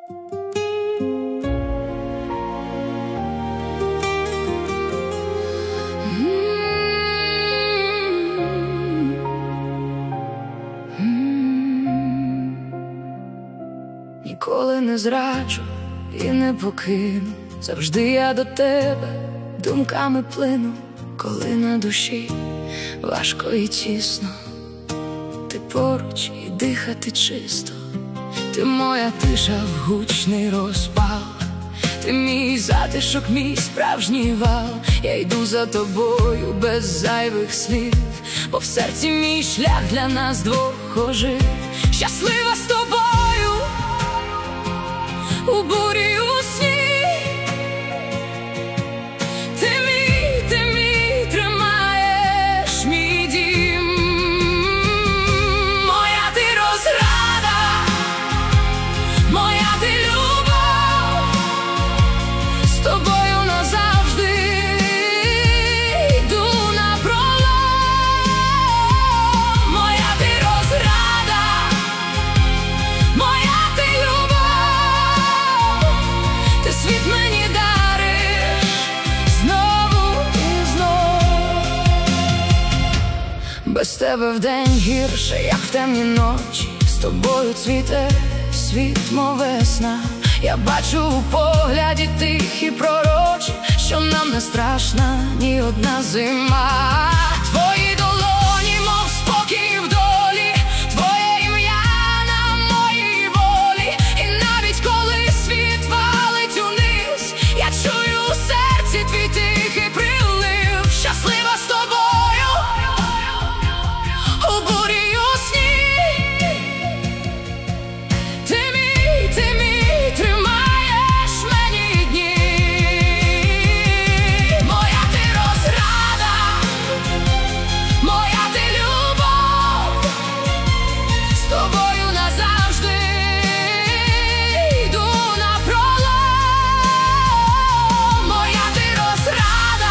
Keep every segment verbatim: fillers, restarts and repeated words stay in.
Ніколи не зраджу і не покину, завжди я до тебе думками плину. Коли на душі важко і тісно, ти поруч і дихати чисто. Ти моя тиша в гучний розпал, ти мій затишок, мій справжній вал. Я йду за тобою без зайвих слів, бо в серці мій шлях для нас двох ожив. Щаслива з тобою у бурі й у сні, ти мій, ти мій, тримаєш мій дім. Моя ти розрада, моя ти любов, з тобою назавжди йду напролом. Моя ти розрада, моя ти любов, ти світ мені дариш знову і знов. Без тебе вдень гірше, як в темні ночі, з тобою цвіте світ, мов весна. Я бачу у погляді тихі пророчі, що нам не страшна ні одна зима. Твої долоні, мов спокій в долі, твоє ім'я на моїй волі. І навіть коли світ валить униз, я чую у серці твій тихий прилив. Щаслива з тобою у бурі й у сні, ти мій, ти мій, тримаєш мені дні. Моя ти розрада, моя ти любов, з тобою назавжди йду напролом. Моя ти розрада,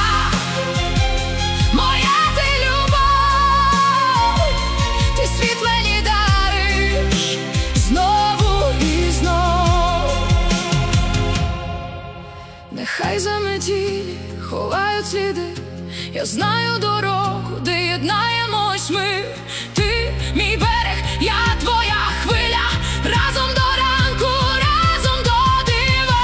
моя ти любов, ти світ мені дариш знову і знов. Нехай заметілі ховають сліди, я знаю дорогу, де єднаємось ми. Ти мій берег, я твоя хвиля, разом до ранку, разом до дива.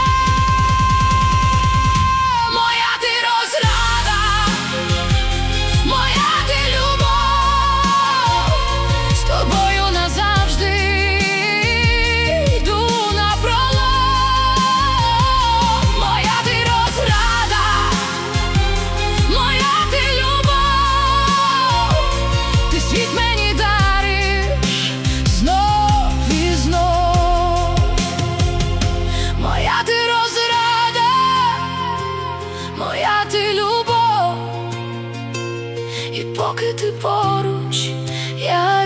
Моя ти розрада, моя ти любов, з тобою назавжди йду напролом. Моя ти розрада, моя ти любов, ти світ мені дариш знов і знов. Моя ти розрада, моя ти любов, і поки ти поруч, я